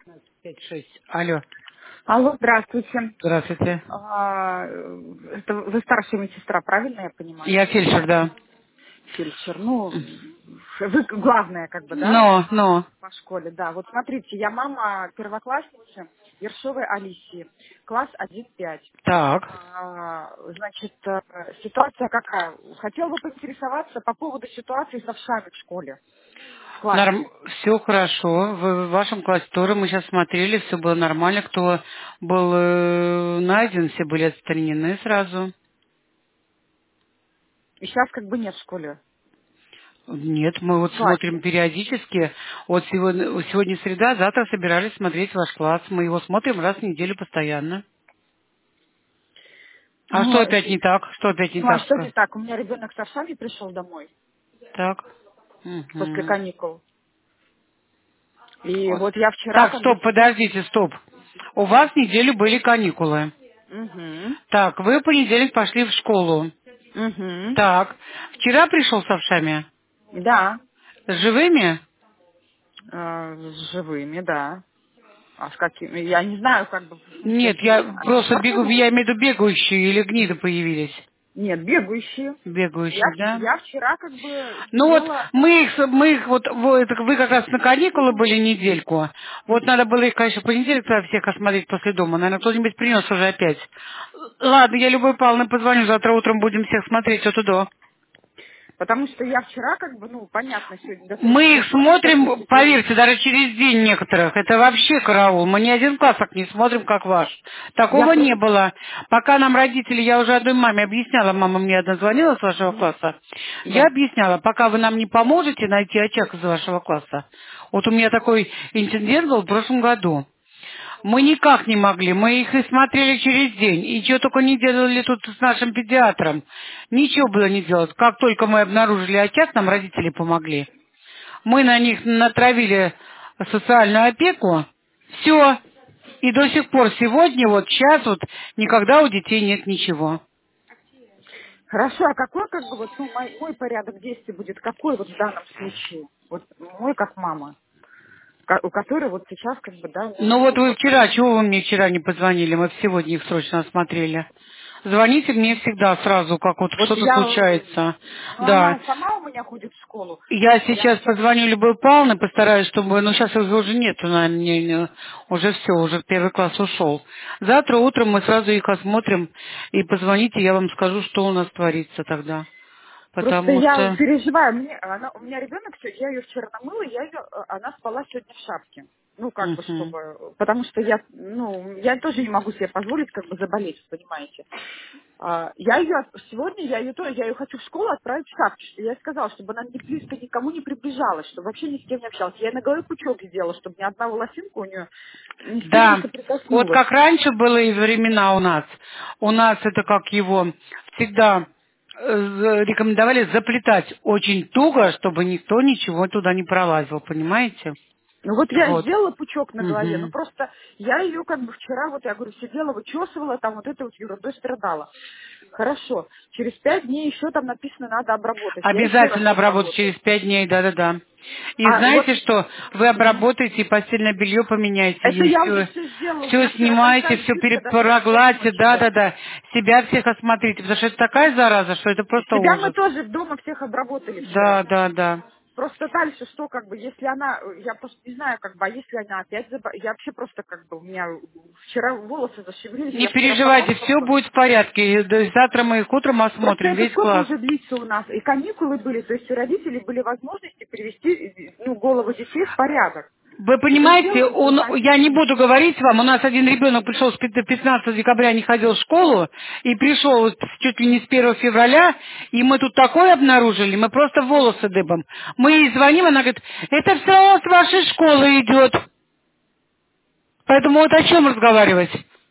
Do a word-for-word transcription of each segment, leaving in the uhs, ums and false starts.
Пять, шесть. Алло. Алло, здравствуйте. Здравствуйте. А, это вы старшая медсестра, правильно я понимаю? Я фельдшер, да. Фельдшер. Ну, вы главная, как бы, да, Но, но. по школе, да. Вот смотрите, я мама первоклассницы Ершовой Алисии, класс один пять. Так. А, Значит, э, ситуация какая? Хотела бы поинтересоваться по поводу ситуации с овшами в школе, в Норм... классе. Все хорошо. В в вашем классе тоже мы сейчас смотрели, все было нормально. Кто был э, найден, все были отстранены сразу. И сейчас как бы нет в школе, Нет, мы вот в смотрим классе. периодически. Вот сегодня, сегодня среда, завтра собирались смотреть ваш класс. Мы его смотрим раз в неделю постоянно. А что Но, опять не так? Что опять не ну а так? что не так? У меня ребенок с овшами пришел домой Так. после Мгм. каникул. И вот я вчера Так, как бы стоп, сидела. подождите, стоп. У вас неделю были каникулы. Угу. Так, вы в понедельник пошли в школу. Угу. Так, вчера пришел с овшами? Да. С живыми? Э, с живыми, да. А с какими? Я не знаю, как бы, в смысле, Нет, я они просто бегу, мертвыми? я имею в виду бегающие или гниды появились. Нет, бегающие. Я, Бегающие, вч- да? я вчера как бы Ну вот сидела. мы их, мы их вот, вы, это вы как раз на каникулы были недельку. Вот надо было их, конечно, в понедельник тогда всех осмотреть после дома. Наверное, кто-нибудь принес уже опять. Ладно, я Любой Павловне позвоню, завтра утром будем всех смотреть от и до. Потому что я вчера как бы, ну, понятно, сегодня Мы достаточно их поздно, как бы смотрим, сидели. поверьте, даже через день некоторых. Это вообще караул. Мы ни один класс так не смотрим, как ваш. Я Такого не просто... было. Пока нам родители, я уже одной маме объясняла, мама мне одна звонила с вашего класса. Я Да. объясняла, пока вы нам не поможете найти очаг из вашего класса. Вот у меня такой инцидент был в прошлом году. Мы никак не могли, мы их и смотрели через день, и что только не делали тут с нашим педиатром. Ничего было не делать. Как только мы обнаружили очаг, нам родители помогли. Мы на них натравили социальную опеку. Все. И до сих пор сегодня, вот сейчас, вот никогда у детей нет ничего. Хорошо, а какой как бы вот, ну, мой, мой порядок действий будет какой вот в данном случае? Вот мой как мама, ко- у которой вот сейчас как бы, да, Ну вот ну, вы вот, вчера, чего вы мне вчера не позвонили? Мы сегодня их срочно осмотрели. Звоните мне всегда сразу, как вот вот что-то я, э, случается. ну, Да. она сама у меня ходит в школу. Я Я сейчас сейчас, позвоню Любой Павловне, постараюсь, чтобы... Ну, сейчас их уже нету, наверное, не- не- уже все, уже первый класс ушел. Завтра утром мы сразу их осмотрим, и позвоните, я вам скажу, что у нас творится тогда. просто Потому я что... переживаю, мне, она, у меня ребенок, всё, я ее вчера намыла, я ее, э, она спала сегодня в шапке. Ну, как бы, Мгм. чтобы, потому что я, ну, я тоже не могу себе позволить, как бы, заболеть, понимаете. А, Я ее сегодня, я ее тоже, я ее хочу в школу отправить в шапке. Я ей сказала, чтобы она ни близко никому не приближалась, чтобы вообще ни с кем не общалась. Я ей на голове пучок сделала, чтобы ни одна волосинка у нее ни с кем не Да, вот соприкоснулась. как раньше было из времена у нас. У нас это как его всегда э, за- рекомендовали заплетать очень туго, чтобы никто ничего туда не пролазил, понимаете? Ну вот я Вот. сделала пучок на голове, ну Мгм. просто я ее как бы вчера, вот я говорю, сидела, вычесывала, там вот этой вот ерундой страдала. Хорошо, через пять дней еще там написано, надо обработать. Я еще раз Обязательно обработать обработаю. через пять дней, да-да-да. И А вот знаете что? Вы мгм. обработаете и постельное белье поменяйте Это ей я уже все. все сделала, у Все меня вчера снимайте, большая все визитка до трех часов перепрогладьте, ночи была. да-да-да. Себя всех осмотрите, потому что это такая зараза, что это просто Себя мы ужас. тоже дома всех обработали вчера. Да, да, да. Просто дальше что, как бы, если она, я просто не знаю, как бы, а если она опять забо... Я вообще просто, как бы, у меня вчера волосы зашевелились, Не я вчера по переживайте, ножкам все ходила. будет в порядке. И да, завтра мы их утром Просто осмотрим, это весь сколько класс. уже длится у нас? И каникулы были, то есть у родителей были возможности привести, ну, головы детей в порядок. Вы И вы понимаете, сделали он, я не принудительно. буду говорить вам, у нас один ребенок пришел с пятнадцатого декабря, не ходил в школу, и пришел вот чуть ли не с первого февраля, и мы тут такое обнаружили, мы просто волосы дыбом. Мы ей звоним, она говорит, это все с вашей школы идет. Поэтому вот о чем разговаривать?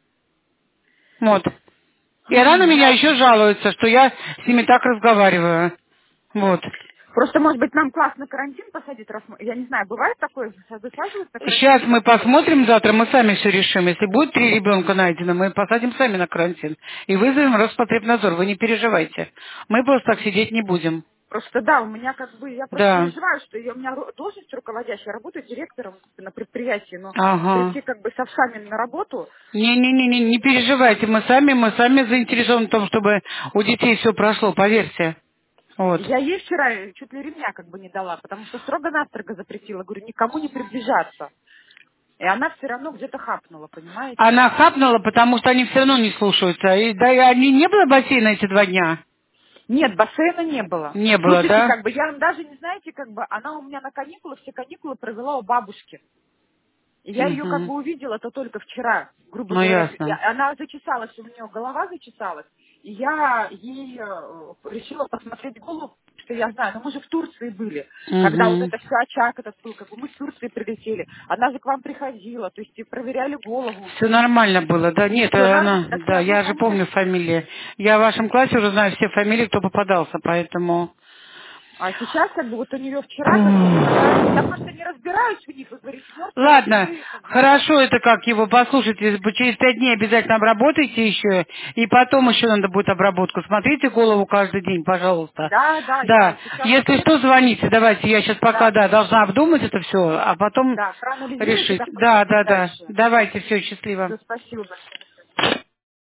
Вот. И она на Ой, меня я... еще жалуется, что я с ними так разговариваю. Вот. Просто, может быть, нам класс на карантин посадить, раз мы- я не знаю, бывает такое, высаживают на карантин Сейчас или мы как бывает? посмотрим завтра, мы сами все решим. Если будет три ребенка найдено, мы посадим сами на карантин. И вызовем Роспотребнадзор, вы не переживайте. Мы просто так сидеть не будем. Просто да, у меня как бы, я просто Да. переживаю, что я, у меня ру- должность руководящая, я работаю директором на предприятии, но Ага. прийти как бы с овсами на работу. Не-не-не, не переживайте, мы сами, мы сами заинтересованы в том, чтобы у детей все прошло, поверьте. Вот. Я ей вчера чуть ли ремня как бы не дала, потому что строго-настрого запретила, говорю, никому не приближаться. И она все равно где-то хапнула, понимаете? Она хапнула, потому что они все равно не слушаются. И, да, и они не было бассейна эти два дня? Нет, бассейна не было. Не было, Слушайте, да? как бы, я даже не знаете, как бы, она у меня на каникулы, все каникулы провела у бабушки. И я ее как Угу. бы увидела, то только вчера, грубо Ну, говоря. ясно. Я- она зачесалась, у нее голова зачесалась. И я ей э, решила посмотреть голову, что я знаю, но мы же в Турции были, когда вот Угу. это все очаг этот был, как бы мы с Турции прилетели. Она же к вам приходила, то есть и проверяли голову. Все нормально было, да? Нет, Все э, нормально, она, так да, я, ну, я же помню конечно. фамилии. Я в вашем классе уже знаю все фамилии, кто попадался, поэтому... А сейчас как бы вот у нее вчера как бы я, я просто не разбираюсь в них, вы говорите, мертвые, Ладно, живые, как бы я. хорошо это как его, послушайте, через пять дней обязательно обработайте еще, и потом еще надо будет обработку. Смотрите голову каждый день, пожалуйста. Да, да, я Да, сейчас если вообще, что, звоните, давайте, я сейчас пока, да, да, должна обдумать это все, а потом да, проанализируйте, решить. да, Да, посмотрите да, да, дальше. давайте, все, счастливо. Все, спасибо большое.